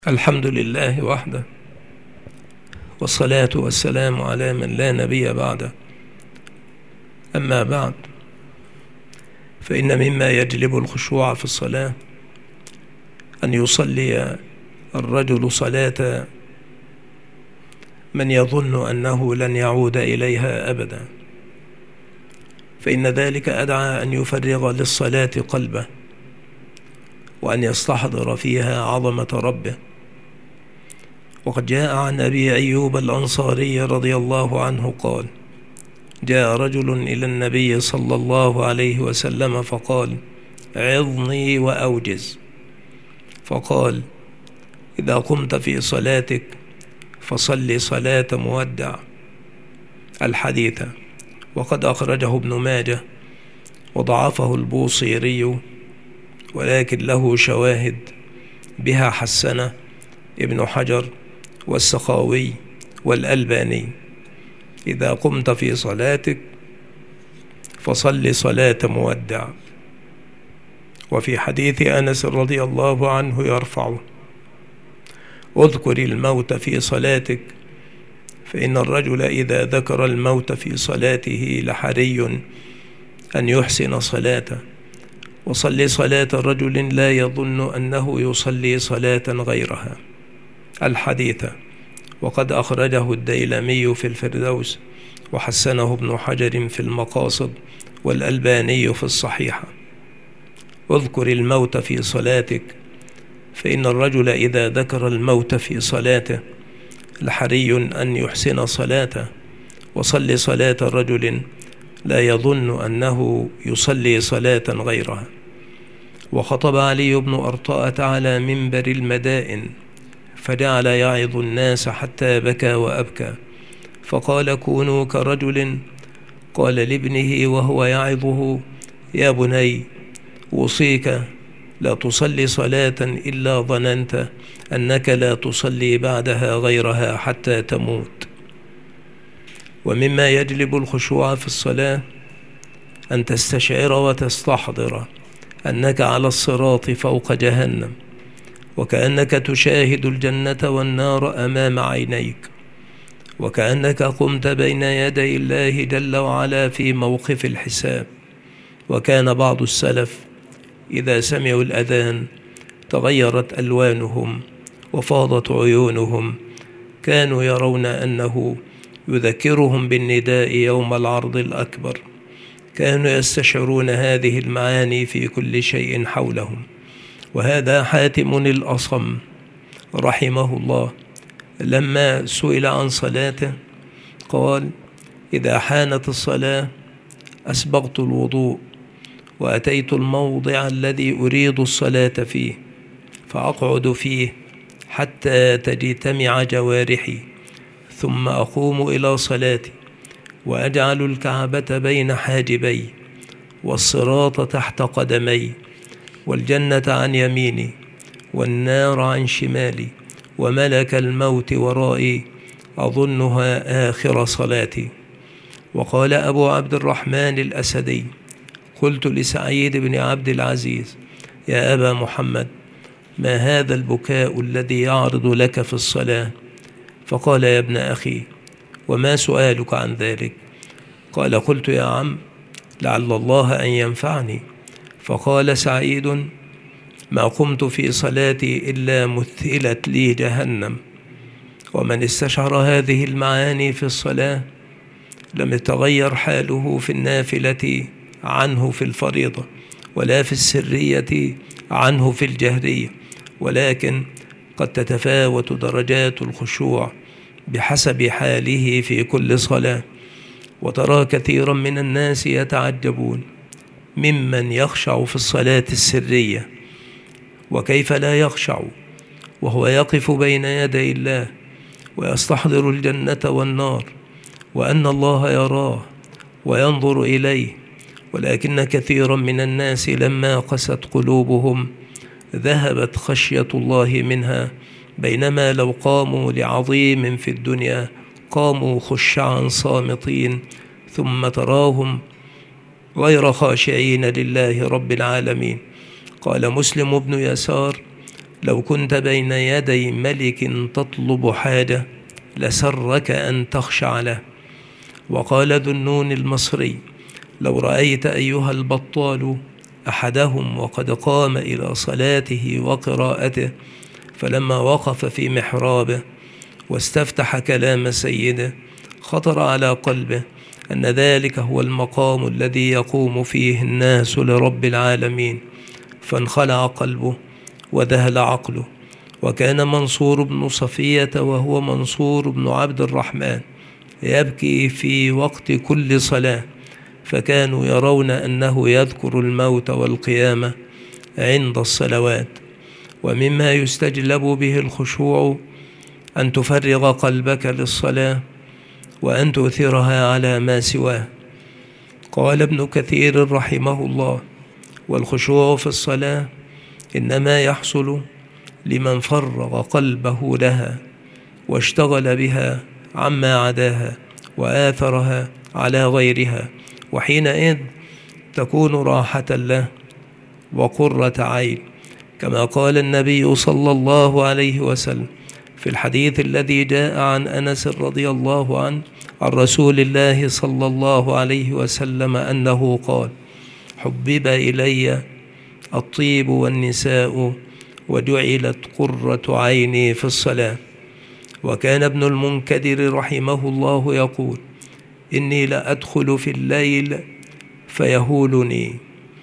الحمد لله وحده، والصلاة والسلام على من لا نبي بعده. أما بعد، فإن مما يجلب الخشوع في الصلاة أن يصلي الرجل صلاة من يظن أنه لن يعود إليها أبدا، فإن ذلك أدعى أن يفرغ للصلاة قلبه، وأن يستحضر فيها عظمة ربه. وقد جاء عن أبي أيوب الأنصاري رضي الله عنه قال: جاء رجل إلى النبي صلى الله عليه وسلم فقال: عظني وأوجز. فقال: إذا قمت في صلاتك فصل صلاة مودع. الحديث وقد أخرجه ابن ماجه وضعفه البوصيري، ولكن له شواهد بها حسنه ابن حجر والسخاوي والألباني. إذا قمت في صلاتك فصل صلاة مودع. وفي حديث أنس رضي الله عنه يرفعه: اذكر الموت في صلاتك، فإن الرجل إذا ذكر الموت في صلاته لحري أن يحسن صلاته، وصل صلاة رجل لا يظن أنه يصلي صلاة غيرها. الحديث وقد أخرجه الديلمي في الفردوس، وحسنه ابن حجر في المقاصد، والألباني في الصحيحة. اذكر الموت في صلاتك، فإن الرجل إذا ذكر الموت في صلاته لحري أن يحسن صلاته، وصل صلاة رجل لا يظن أنه يصلي صلاة غيرها. وخطب علي بن أرطاءة على منبر المدائن، فجعل يعظ الناس حتى بكى وأبكى، فقال: كونوا كرجل قال لابنه وهو يعظه: يا بني، أوصيك لا تصلي صلاة إلا ظننت أنك لا تصلي بعدها غيرها حتى تموت. ومما يجلب الخشوع في الصلاة أن تستشعر وتستحضر أنك على الصراط فوق جهنم، وكأنك تشاهد الجنة والنار أمام عينيك، وكأنك قمت بين يدي الله جل وعلا في موقف الحساب. وكان بعض السلف إذا سمعوا الأذان تغيرت ألوانهم وفاضت عيونهم، كانوا يرون أنه يذكرهم بالنداء يوم العرض الأكبر. كانوا يستشعرون هذه المعاني في كل شيء حولهم. وهذا حاتم الأصم رحمه الله لما سئل عن صلاته قال: إذا حانت الصلاة أسبغت الوضوء، وأتيت الموضع الذي أريد الصلاة فيه، فأقعد فيه حتى تجتمع جوارحي، ثم أقوم إلى صلاتي، وأجعل الكعبة بين حاجبي، والصراط تحت قدمي، والجنة عن يميني، والنار عن شمالي، وملك الموت ورائي، أظنها آخر صلاتي. وقال أبو عبد الرحمن الأسدي: قلت لسعيد بن عبد العزيز: يا أبا محمد، ما هذا البكاء الذي يعرض لك في الصلاة؟ فقال: يا ابن أخي، وما سؤالك عن ذلك؟ قال: قلت: يا عم، لعل الله أن ينفعني. فقال سعيد: ما قمت في صلاتي إلا مثلت لي جهنم. ومن استشعر هذه المعاني في الصلاة لم يتغير حاله في النافلة عنه في الفريضة، ولا في السرية عنه في الجهرية، ولكن قد تتفاوت درجات الخشوع بحسب حاله في كل صلاة. وترى كثيرا من الناس يتعجبون ممن يخشع في الصلاة السرية، وكيف لا يخشع وهو يقف بين يدي الله ويستحضر الجنة والنار، وأن الله يراه وينظر إليه. ولكن كثيرا من الناس لما قست قلوبهم ذهبت خشية الله منها، بينما لو قاموا لعظيم في الدنيا قاموا خشعا صامتين، ثم تراهم غير خاشعين لله رب العالمين. قال مسلم بن يسار: لو كنت بين يدي ملك تطلب حاجة لسرك أن تخشع له. وقال ذو النون المصري: لو رأيت أيها البطال أحدهم وقد قام إلى صلاته وقراءته، فلما وقف في محرابه واستفتح كلام سيده خطر على قلبه أن ذلك هو المقام الذي يقوم فيه الناس لرب العالمين، فانخلع قلبه وذهل عقله. وكان منصور بن صفية وهو منصور بن عبد الرحمن يبكي في وقت كل صلاة، فكانوا يرون أنه يذكر الموت والقيامة عند الصلوات. ومما يستجلب به الخشوع أن تفرغ قلبك للصلاة وأن تؤثرها على ما سواه. قال ابن كثير رحمه الله: والخشوع في الصلاة إنما يحصل لمن فرغ قلبه لها واشتغل بها عما عداها وآثرها على غيرها، وحينئذ تكون راحة له وقرة عين، كما قال النبي صلى الله عليه وسلم في الحديث الذي جاء عن أنس رضي الله عنه عن رسول الله صلى الله عليه وسلم أنه قال: حبب إلي الطيب والنساء وجعلت قرة عيني في الصلاة. وكان ابن المنكدر رحمه الله يقول: إني لأدخل في الليل فيهولني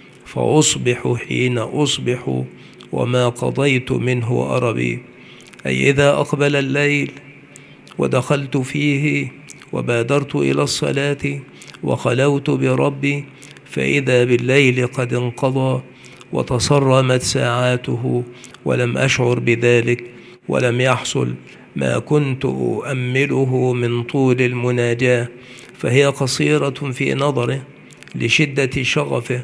فأصبح حين أصبح وما قضيت منه أربي، أي إذا أقبل الليل ودخلت فيه وبادرت إلى الصلاة وخلوت بربي، فإذا بالليل قد انقضى وتصرمت ساعاته ولم أشعر بذلك، ولم يحصل ما كنت أؤمله من طول المناجاة، فهي قصيرة في نظره لشدة شغفه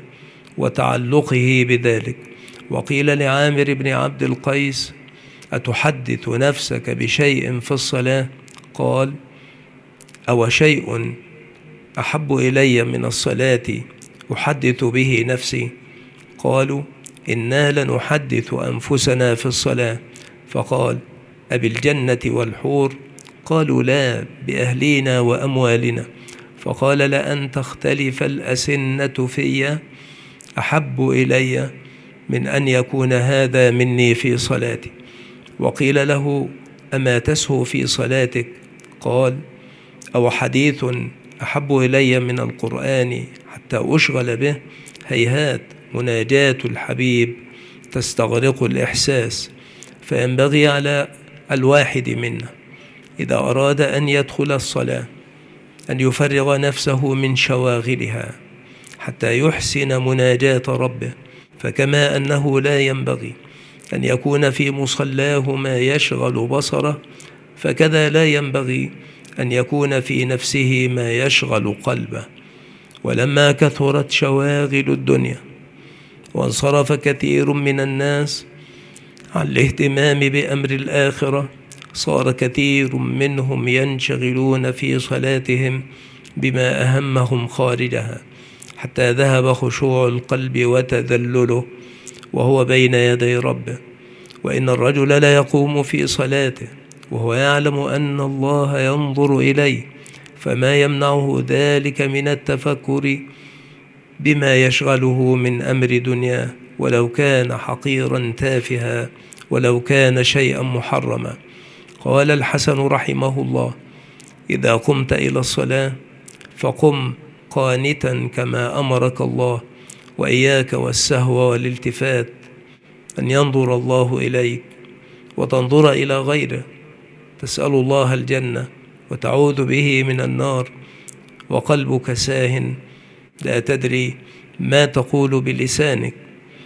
وتعلقه بذلك. وقيل لعامر بن عبد القيس: أتحدث نفسك بشيء في الصلاة؟ قال: أو شيء أحب إلي من الصلاة أحدث به نفسي؟ قالوا: إنا لنحدث أنفسنا في الصلاة. فقال: أبالجنة والحور؟ قالوا: لا، بأهلنا وأموالنا. فقال: لأن تختلف الأسنة في أحب إلي من أن يكون هذا مني في صلاتي. وقيل له: أما تسهو في صلاتك؟ قال: أو حديث أحب إلي من القرآن حتى أشغل به؟ هيهات، مناجاة الحبيب تستغرق الإحساس، فينبغي على الواحد منا إذا أراد أن يدخل الصلاة أن يفرغ نفسه من شواغلها حتى يحسن مناجاة ربه. فكما أنه لا ينبغي أن يكون في مصلاه ما يشغل بصره، فكذا لا ينبغي أن يكون في نفسه ما يشغل قلبه. ولما كثرت شواغل الدنيا وانصرف كثير من الناس عن الاهتمام بأمر الآخرة، صار كثير منهم ينشغلون في صلاتهم بما أهمهم خارجها، حتى ذهب خشوع القلب وتذلله وهو بين يدي ربه. وإن الرجل لا يقوم في صلاته وهو يعلم أن الله ينظر إليه، فما يمنعه ذلك من التفكر بما يشغله من أمر دنياه، ولو كان حقيرا تافها، ولو كان شيئا محرما. قال الحسن رحمه الله: إذا قمت إلى الصلاة فقم قانتا كما أمرك الله، وإياك والسهو والالتفات، أن ينظر الله إليك وتنظر إلى غيره، تسأل الله الجنة وتعوذ به من النار، وقلبك ساهن لا تدري ما تقول بلسانك.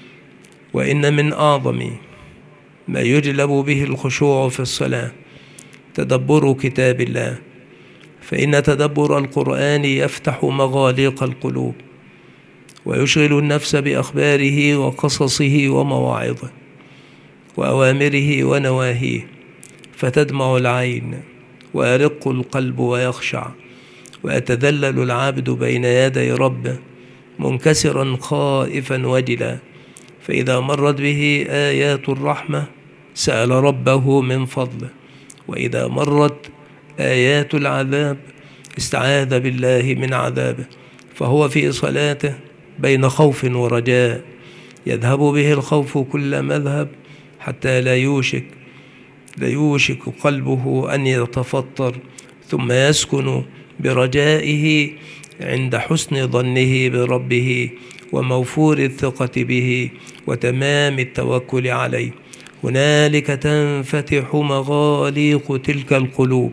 وإن من أعظم ما يجلب به الخشوع في الصلاة تدبر كتاب الله، فإن تدبر القرآن يفتح مغاليق القلوب ويشغل النفس بأخباره وقصصه ومواعظه وأوامره ونواهيه، فتدمع العين ويرق القلب ويخشع، ويتذلل العبد بين يدي ربه منكسرا خائفا وجلا. فإذا مرت به آيات الرحمة سأل ربه من فضله، وإذا مرت آيات العذاب استعاذ بالله من عذابه، فهو في صلاته بين خوف ورجاء، يذهب به الخوف كل مذهب حتى لا يوشك قلبه أن يتفطر، ثم يسكن برجائه عند حسن ظنه بربه وموفور الثقة به وتمام التوكل عليه. هنالك تنفتح مغاليق تلك القلوب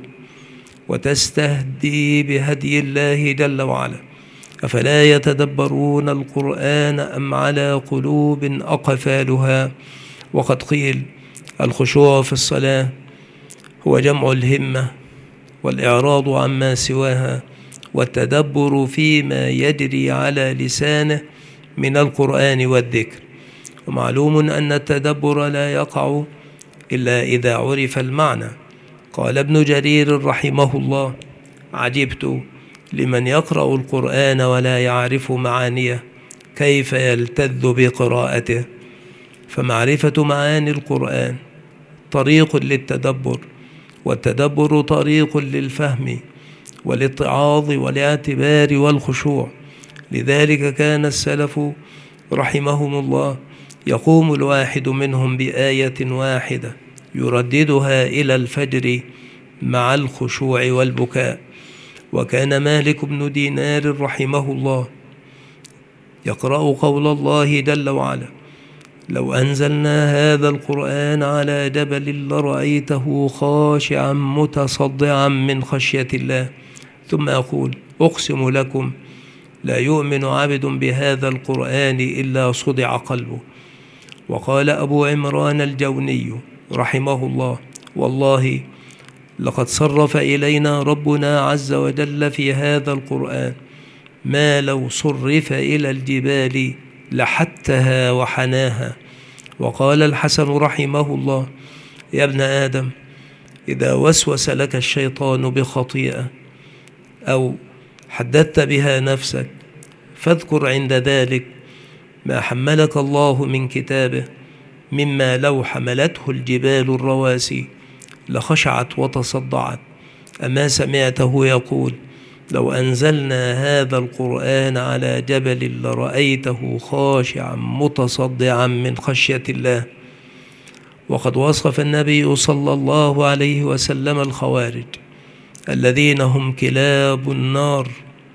وتستهدي بهدي الله جل وعلا. أفلا يتدبرون القرآن أم على قلوب أقفالها؟ وقد قيل: الخشوع في الصلاة هو جمع الهمة والإعراض عما سواها والتدبر فيما يجري على لسانه من القرآن والذكر. ومعلوم أن التدبر لا يقع إلا إذا عرف المعنى. قال ابن جرير رحمه الله: عجبت لمن يقرأ القرآن ولا يعرف معانيه، كيف يلتذ بقراءته؟ فمعرفة معاني القرآن طريق للتدبر، والتدبر طريق للفهم والاتعاظ والاعتبار والخشوع. لذلك كان السلف رحمهم الله يقوم الواحد منهم بآية واحدة يرددها إلى الفجر مع الخشوع والبكاء. وكان مالك بن دينار رحمه الله يقرأ قول الله جل وعلا: لو أنزلنا هذا القرآن على جبل لرأيته خاشعا متصدعا من خشية الله، ثم يقول: أقسم لكم لا يؤمن عبد بهذا القرآن إلا صدع قلبه. وقال أبو عمران الجوني رحمه الله: والله لقد صرف إلينا ربنا عز وجل في هذا القرآن ما لو صرف إلى الجبال لحتها وحناها. وقال الحسن رحمه الله: يا ابن آدم، إذا وسوس لك الشيطان بخطيئة أو حدثت بها نفسك فاذكر عند ذلك ما حملك الله من كتابه، مما لو حملته الجبال الرواسي لخشعت وتصدعت. أما سمعته يقول: لو أنزلنا هذا القرآن على جبل لرأيته خاشعا متصدعا من خشية الله. وقد وصف النبي صلى الله عليه وسلم الخوارج الذين هم كلاب النار،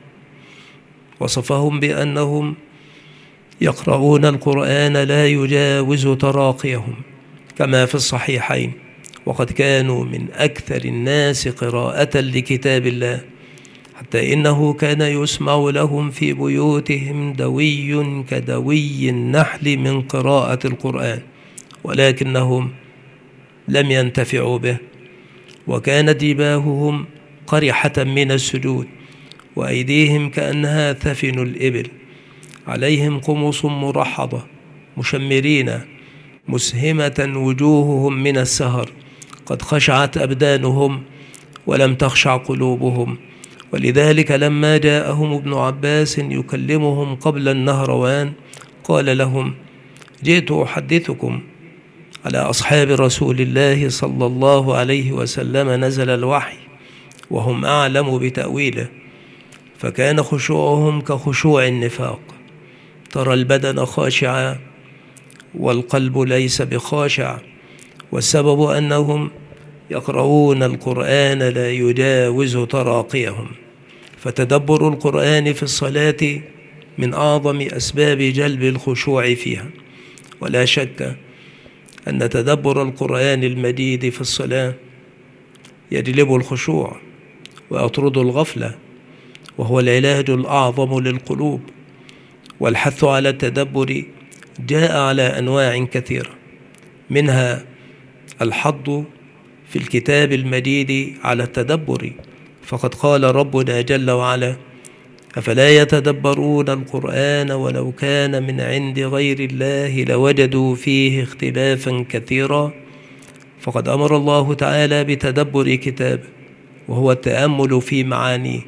وصفهم بأنهم يقرؤون القرآن لا يجاوز تراقيهم، كما في الصحيحين: وقد كانوا من أكثر الناس قراءة لكتاب الله، حتى إنه كان يسمع لهم في بيوتهم دوي كدوي النحل من قراءة القرآن، ولكنهم لم ينتفعوا به، وكانت جباههم قرحة من السجود، وأيديهم كأنها ثفن الإبل، عليهم قمص مرحضة مشمرين مسهمة وجوههم من السهر، قد خشعت أبدانهم ولم تخشع قلوبهم. ولذلك لما جاءهم ابن عباس يكلمهم قبل النهروان قال لهم: جئت أحدثكم على أصحاب رسول الله صلى الله عليه وسلم نزل الوحي وهم أعلم بتأويله، فكان خشوعهم كخشوع النفاق، ترى البدن خاشعا والقلب ليس بخاشع، والسبب أنهم يقرؤون القرآن لا يجاوز تراقيهم. فتدبر القرآن في الصلاة من أعظم أسباب جلب الخشوع فيها، ولا شك أن تدبر القرآن المجيد في الصلاة يجلب الخشوع ويطرد الغفلة، وهو العلاج الأعظم للقلوب. والحث على التدبر جاء على أنواع كثيرة، منها الحض في الكتاب المجيد على التدبر، فقد قال ربنا جل وعلا: أفلا يتدبرون القرآن ولو كان من عند غير الله لوجدوا فيه اختلافا كثيرا. فقد أمر الله تعالى بتدبر كتابه، وهو التأمل في معانيه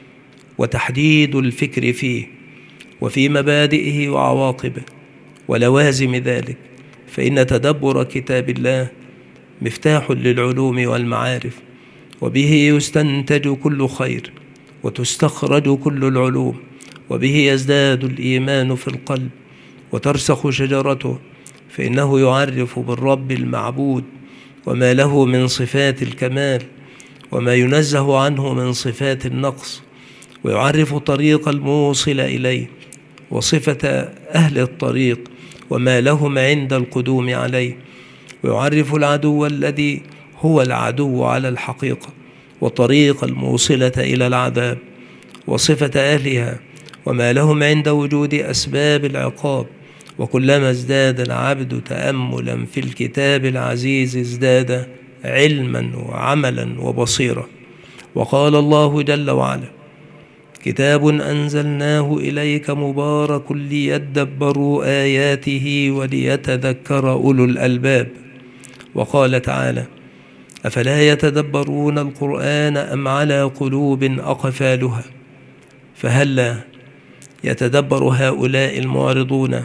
وتحديد الفكر فيه وفي مبادئه وعواقبه ولوازم ذلك، فإن تدبر كتاب الله مفتاح للعلوم والمعارف، وبه يستنتج كل خير وتستخرج كل العلوم، وبه يزداد الإيمان في القلب وترسخ شجرته، فإنه يعرف بالرب المعبود وما له من صفات الكمال وما ينزه عنه من صفات النقص، ويعرف طريق الموصل إليه وصفة أهل الطريق وما لهم عند القدوم عليه، ويعرف العدو الذي هو العدو على الحقيقة وطريق الموصلة إلى العذاب وصفة أهلها وما لهم عند وجود أسباب العقاب. وكلما ازداد العبد تأملا في الكتاب العزيز ازداد علما وعملا وبصيرة. وقال الله جل وعلا: كتاب أنزلناه إليك مبارك ليدبروا آياته وليتذكر أولو الألباب. وقال تعالى: أفلا يتدبرون القرآن أم على قلوب أقفالها. فهلا يتدبر هؤلاء المعرضون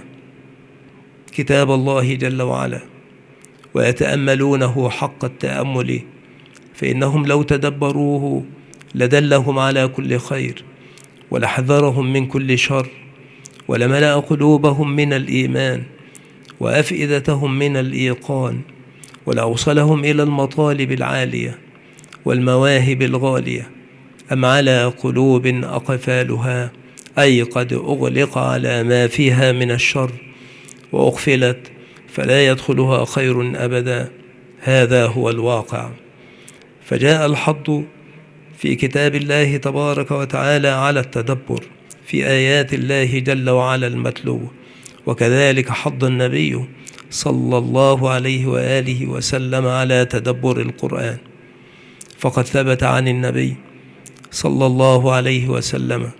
كتاب الله جل وعلا ويتأملونه حق التأمل، فإنهم لو تدبروه لدلهم على كل خير ولحذرهم من كل شر، ولملأ قلوبهم من الإيمان وأفئدتهم من الإيقان، ولأوصلهم إلى المطالب العالية والمواهب الغالية. أم على قلوب أقفالها، أي قد أغلق على ما فيها من الشر وأقفلت فلا يدخلها خير أبدا. هذا هو الواقع. فجاء الحض في كتاب الله تبارك وتعالى على التدبر في آيات الله جل وعلا المتلو، وكذلك حض النبي صلى الله عليه وآله وسلم على تدبر القرآن. فقد ثبت عن النبي صلى الله عليه وسلم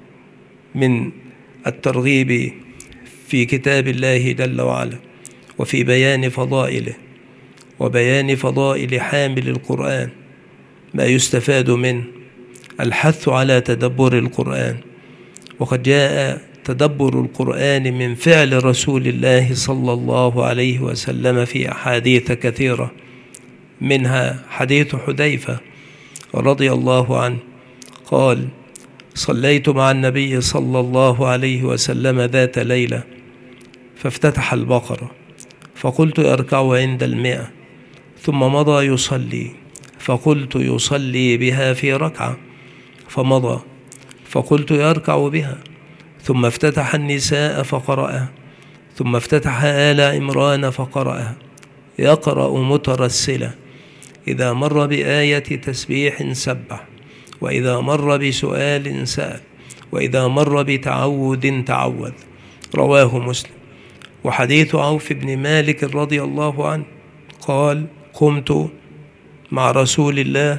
من الترغيب في كتاب الله جل وعلا وفي بيان فضائله وبيان فضائل حامل القرآن ما يستفاد منه الحث على تدبر القرآن. وقد جاء تدبر القرآن من فعل رسول الله صلى الله عليه وسلم في أحاديث كثيرة، منها حديث حذيفة رضي الله عنه قال: صليت مع النبي صلى الله عليه وسلم ذات ليلة فافتتح البقرة فقلت يركع عند 100، ثم مضى يصلي فقلت يصلي بها في ركعة، فمضى فقلت يركع بها، ثم افتتح النساء فقرأها، ثم افتتح آل عمران فقرأها، يقرأ مترسلا، إذا مر بآية تسبيح سبح، وإذا مر بسؤال سأل، وإذا مر بتعوذ تعوذ. رواه مسلم. وحديث عوف بن مالك رضي الله عنه قال: قمت مع رسول الله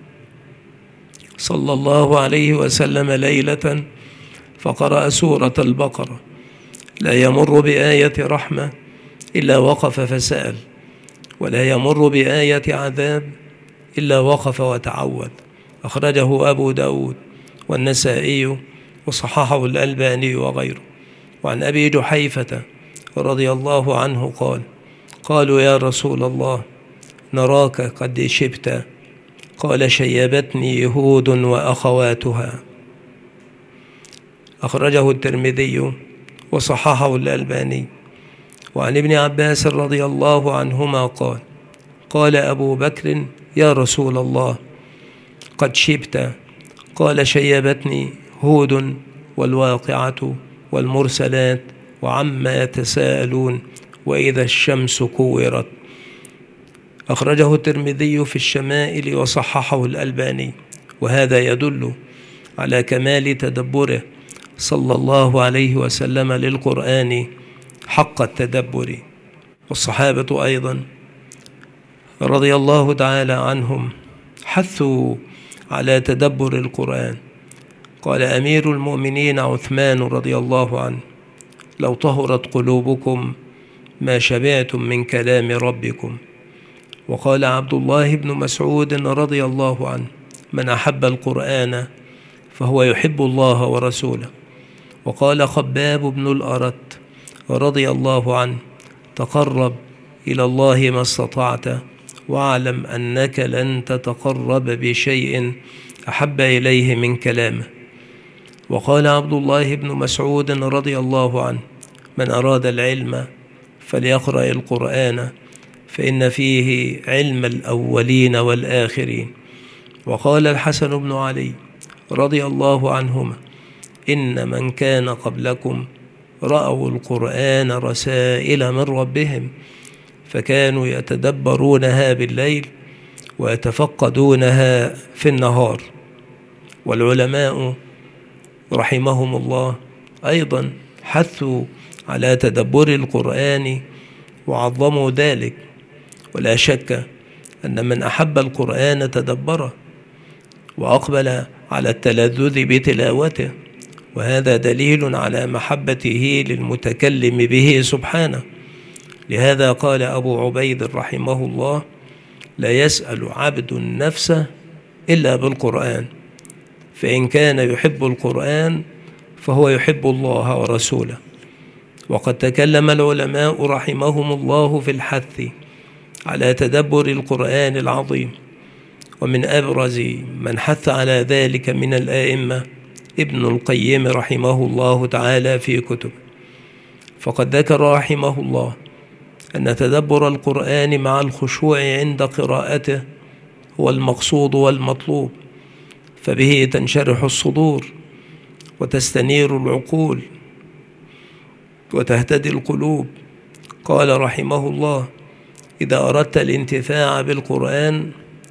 صلى الله عليه وسلم ليلة فقرأ سورة البقرة، لا يمر بآية رحمة إلا وقف فسأل، ولا يمر بآية عذاب إلا وقف وتعوذ. أخرجه أبو داود والنسائي وصححه الألباني وغيره. وعن أبي جحيفة رضي الله عنه قال: قالوا يا رسول الله نراك قد شبت، قال: شيبتني هود وأخواتها. أخرجه الترمذي وصححه الألباني. وعن ابن عباس رضي الله عنهما قال: قال أبو بكر يا رسول الله قد شبت، قال: شيبتني هود والواقعة والمرسلات وعما يتساءلون وإذا الشمس كورت. أخرجه الترمذي في الشمائل وصححه الألباني. وهذا يدل على كمال تدبره صلى الله عليه وسلم للقرآن حق التدبر. والصحابة أيضا رضي الله تعالى عنهم حثوا على تدبر القرآن. قال أمير المؤمنين عثمان رضي الله عنه: لو طهرت قلوبكم ما شبعتم من كلام ربكم. وقال عبد الله بن مسعود رضي الله عنه: من أحب القرآن فهو يحب الله ورسوله. وقال خباب بن الأرت رضي الله عنه: تقرب إلى الله ما استطعت واعلم أنك لن تتقرب بشيء أحب إليه من كلامه. وقال عبد الله بن مسعود رضي الله عنه: من أراد العلم فليقرأ القرآن فإن فيه علم الأولين والآخرين. وقال الحسن بن علي رضي الله عنهما: إن من كان قبلكم رأوا القرآن رسائل من ربهم، فكانوا يتدبرونها بالليل ويتفقدونها في النهار. والعلماء رحمهم الله أيضا حثوا على تدبر القرآن وعظموا ذلك، ولا شك أن من أحب القرآن تدبره وأقبل على التلذذ بتلاوته، وهذا دليل على محبته للمتكلم به سبحانه. لهذا قال أبو عبيد رحمه الله: لا يسأل عبد النفس إلا بالقرآن، فإن كان يحب القرآن فهو يحب الله ورسوله. وقد تكلم العلماء رحمهم الله في الحث على تدبر القرآن العظيم، ومن أبرز من حث على ذلك من الآئمة ابن القيم رحمه الله تعالى في كتب. فقد ذكر رحمه الله أن تدبر القرآن مع الخشوع عند قراءته هو المقصود والمطلوب، فبه تنشرح الصدور وتستنير العقول وتهتدي القلوب. قال رحمه الله: إذا أردت الانتفاع بالقرآن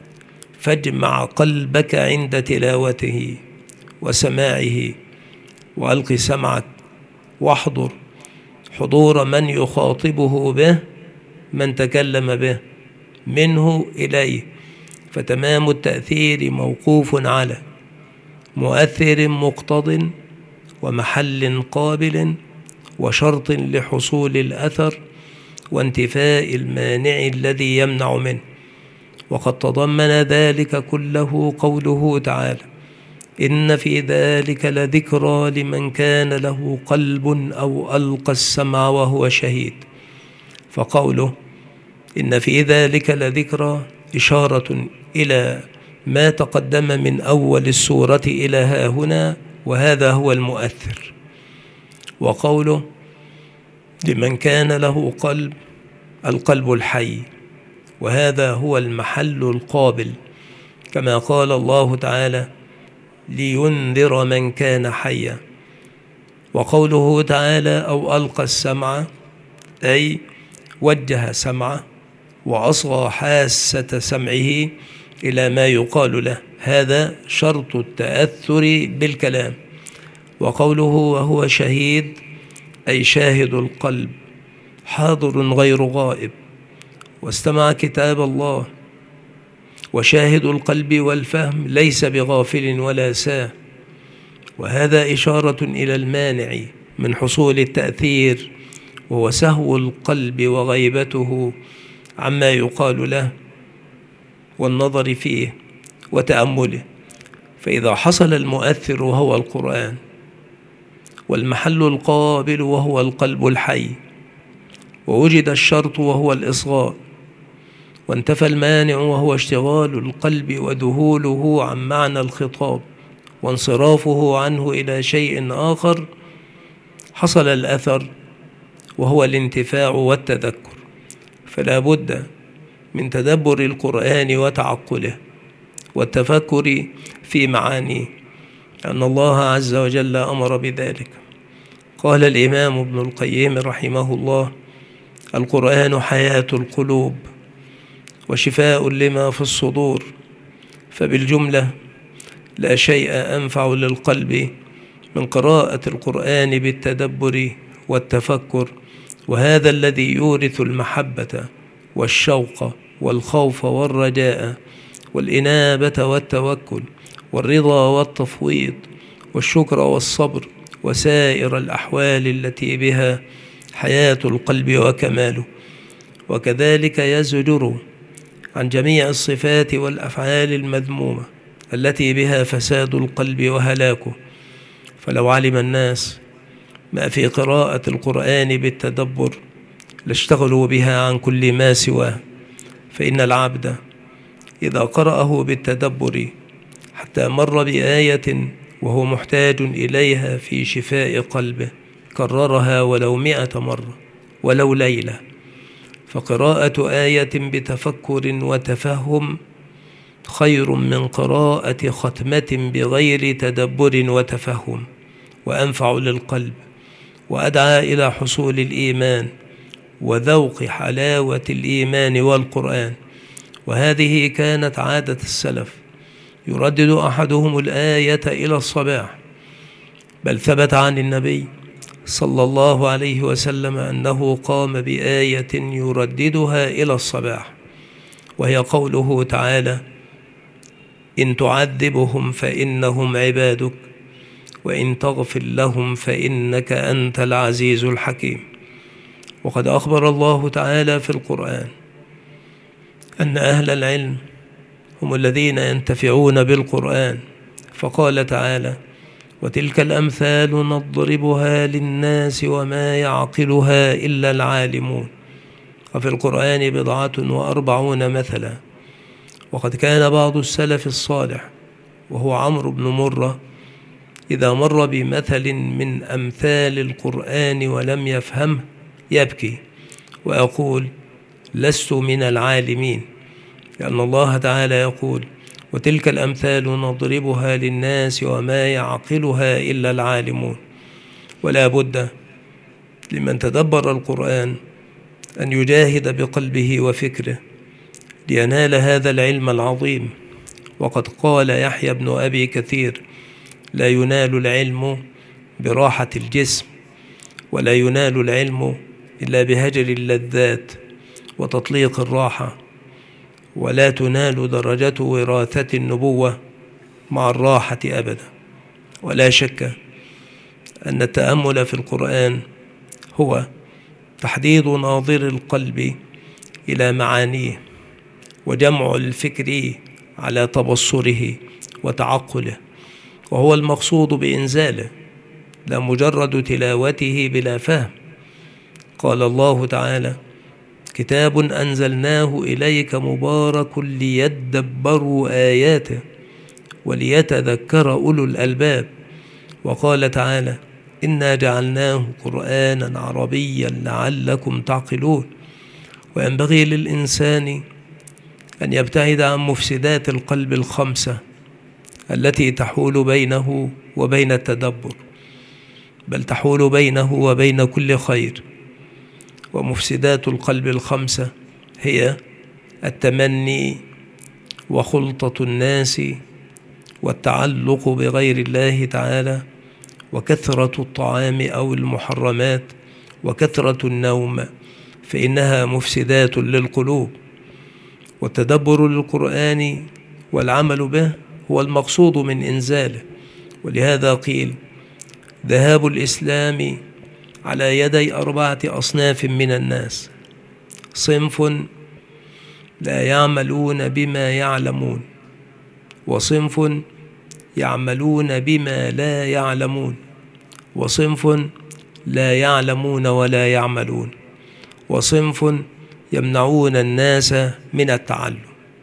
فاجمع قلبك عند تلاوته وسماعه، وألق سمعك واحضر حضور من يخاطبه به، من تكلم به منه إليه، فتمام التأثير موقوف على مؤثر مقتض ومحل قابل وشرط لحصول الأثر وانتفاء المانع الذي يمنع منه. وقد تضمن ذلك كله قوله تعالى: إن في ذلك لذكرى لمن كان له قلب أو ألقى السمع وهو شهيد. فقوله إن في ذلك لذكرى إشارة إلى ما تقدم من أول السورة إلى ها هنا، وهذا هو المؤثر. وقوله لمن كان له قلب، القلب الحي، وهذا هو المحل القابل، كما قال الله تعالى: لينذر من كان حيا. وقوله تعالى أو ألقى السمع، أي وجه سمعه وأصغى حاسة سمعه إلى ما يقال له، هذا شرط التأثر بالكلام. وقوله وهو شهيد، أي شاهد القلب حاضر غير غائب، واستمع كتاب الله. وشاهد القلب والفهم ليس بغافل ولا ساه، وهذا إشارة إلى المانع من حصول التأثير، وهو سهو القلب وغيبته عما يقال له والنظر فيه وتأمله. فإذا حصل المؤثر وهو القرآن، والمحل القابل وهو القلب الحي، ووجد الشرط وهو الإصغاء، وانتفى المانع وهو اشتغال القلب وذهوله عن معنى الخطاب وانصرافه عنه إلى شيء آخر، حصل الأثر وهو الانتفاع والتذكر. فلا بد من تدبر القرآن وتعقله والتفكر في معانيه، أن الله عز وجل أمر بذلك. قال الإمام ابن القيم رحمه الله: القرآن حياة القلوب وشفاء لما في الصدور، فبالجملة لا شيء أنفع للقلب من قراءة القرآن بالتدبر والتفكر، وهذا الذي يورث المحبة والشوق والخوف والرجاء والإنابة والتوكل والرضا والتفويض والشكر والصبر وسائر الأحوال التي بها حياة القلب وكماله. وكذلك يزجر عن جميع الصفات والأفعال المذمومة التي بها فساد القلب وهلاكه. فلو علم الناس ما في قراءة القرآن بالتدبر لاشتغلوا بها عن كل ما سواه، فإن العبد إذا قرأه بالتدبر حتى مر بآية وهو محتاج إليها في شفاء قلبه كررها ولو 100 مرة ولو ليلة، فقراءة آية بتفكر وتفهم خير من قراءة ختمة بغير تدبر وتفهم، وأنفع للقلب، وأدعى إلى حصول الإيمان وذوق حلاوة الإيمان والقرآن. وهذه كانت عادة السلف، يردد أحدهم الآية إلى الصباح، بل ثبت عن النبي صلى الله عليه وسلم أنه قام بآية يرددها إلى الصباح، وهي قوله تعالى: إن تعذبهم فإنهم عبادك وإن تغفر لهم فإنك أنت العزيز الحكيم. وقد أخبر الله تعالى في القرآن أن أهل العلم هم الذين ينتفعون بالقرآن، فقال تعالى: وتلك الأمثال نضربها للناس وما يعقلها إلا العالمون. وفي القرآن 40 مثلا. وقد كان بعض السلف الصالح وهو عمرو بن مرة إذا مر بمثل من أمثال القرآن ولم يفهمه يبكي ويقول: لست من العالمين، لأن الله تعالى يقول: وتلك الأمثال نضربها للناس وما يعقلها إلا العالمون. ولا بد لمن تدبر القرآن أن يجاهد بقلبه وفكره لينال هذا العلم العظيم. وقد قال يحيى بن أبي كثير: لا ينال العلم براحة الجسم، ولا ينال العلم إلا بهجر اللذات وتطليق الراحة، ولا تنال درجة وراثة النبوة مع الراحة أبدا. ولا شك أن التأمل في القرآن هو تحديد ناظر القلب إلى معانيه، وجمع الفكر على تبصره وتعقله، وهو المقصود بإنزاله، لا مجرد تلاوته بلا فهم. قال الله تعالى: كتاب أنزلناه إليك مبارك ليدبروا آياته وليتذكر أولو الألباب. وقال تعالى: إنا جعلناه قرآنا عربيا لعلكم تعقلون. وينبغي للإنسان أن يبتعد عن مفسدات القلب الخمسة التي تحول بينه وبين التدبر، بل تحول بينه وبين كل خير. ومفسدات القلب الخمسة هي التمني وخلطة الناس والتعلق بغير الله تعالى وكثرة الطعام أو المحرمات وكثرة النوم، فإنها مفسدات للقلوب. والتدبر للقرآن والعمل به هو المقصود من إنزاله. ولهذا قيل: ذهاب الإسلام على يدي 4 أصناف من الناس: صنف لا يعملون بما يعلمون، وصنف يعملون بما لا يعلمون، وصنف لا يعلمون ولا يعملون، وصنف يمنعون الناس من التعلم.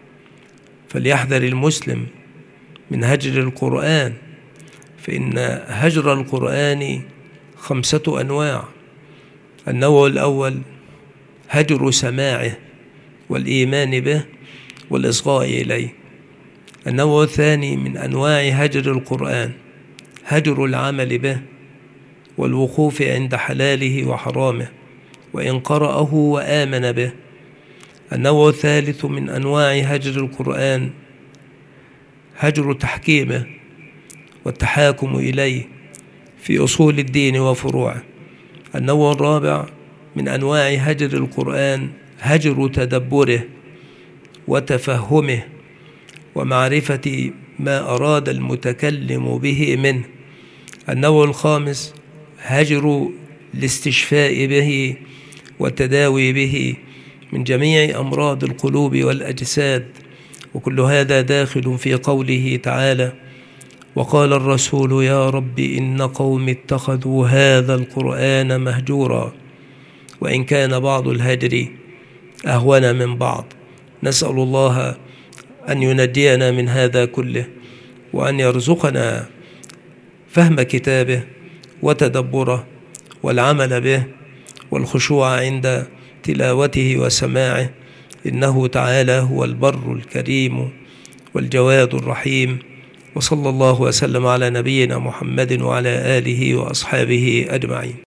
فليحذر المسلم من هجر القرآن، فإن هجر القرآن 5 أنواع. النوع الأول هجر سماعه والإيمان به والإصغاء إليه. النوع الثاني من أنواع هجر القرآن هجر العمل به والوقوف عند حلاله وحرامه وإن قرأه وآمن به. النوع الثالث من أنواع هجر القرآن هجر تحكيمه والتحاكم إليه في أصول الدين وفروعه. النوع الرابع من أنواع هجر القرآن هجر تدبره وتفهمه ومعرفة ما أراد المتكلم به منه. النوع الخامس هجر الاستشفاء به والتداوي به من جميع أمراض القلوب والأجساد. وكل هذا داخل في قوله تعالى: وقال الرسول يا رب إن قوم اتخذوا هذا القرآن مهجورا. وإن كان بعض الهجر أهون من بعض، نسأل الله أن ينجينا من هذا كله، وأن يرزقنا فهم كتابه وتدبره والعمل به والخشوع عند تلاوته وسماعه، إنه تعالى هو البر الكريم والجواد الرحيم. وصلى الله وسلم على نبينا محمد وعلى آله وأصحابه أجمعين.